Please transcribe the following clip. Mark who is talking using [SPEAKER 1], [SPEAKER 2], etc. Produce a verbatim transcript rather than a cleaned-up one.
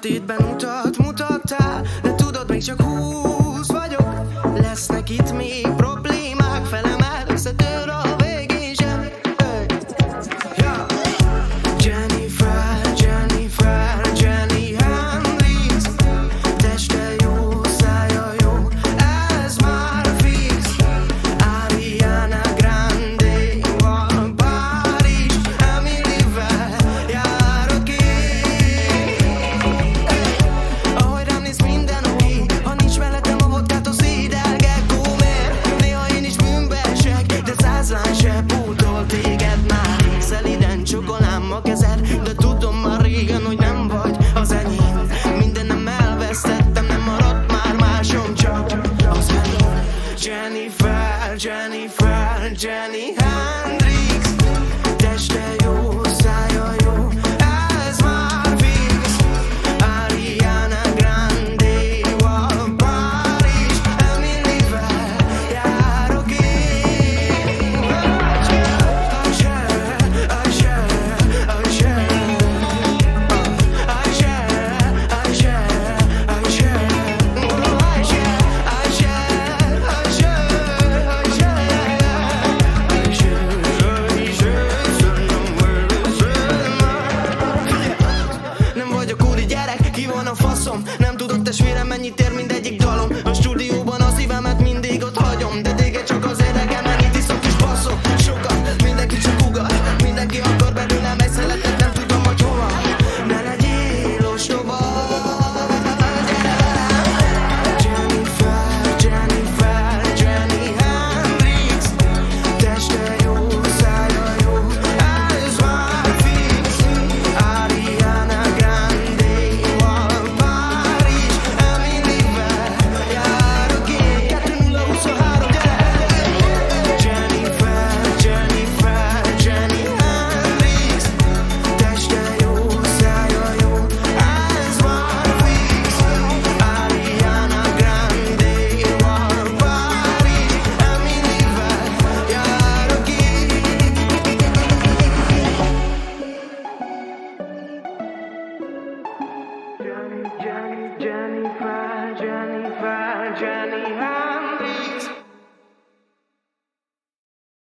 [SPEAKER 1] sötétben utat mutattál, de tudod, még csak húsz vagyok. Lesznek itt még problémák, felemel, összetör a végén sem. Hey. Yeah. Jennifer, Jennifer, Jenny Hendrix. Teste jó, szája jó, ez már fix. Ariana Grande-val Párizs, Emily-vel járok én. Ahogy rám néz minden oké, ha nincs mellettem a vodkától szédelgek, Gómer. Néha én is bűnbe esek, de száz lány se pótol téged már. Szeliden csokolám a kezed, de tudom már régen, hogy nem vagy az enyém. Mindenem elvesztettem, nem maradt már másom, csak az enyém. Jennifer, Jennifer, Jenny Hendrix. Teste jó, szája jó, ez már fix. Ariana Grande-val Párizs, Emily-vel járok én. I share, I share, I share. I share, I share, I share. Oh, I share, I share, I share, I share. I share, I share. Nem vagyok úri gyerek, ki van a faszom? Nem tudod testvérem mennyit ér mindegyik dal.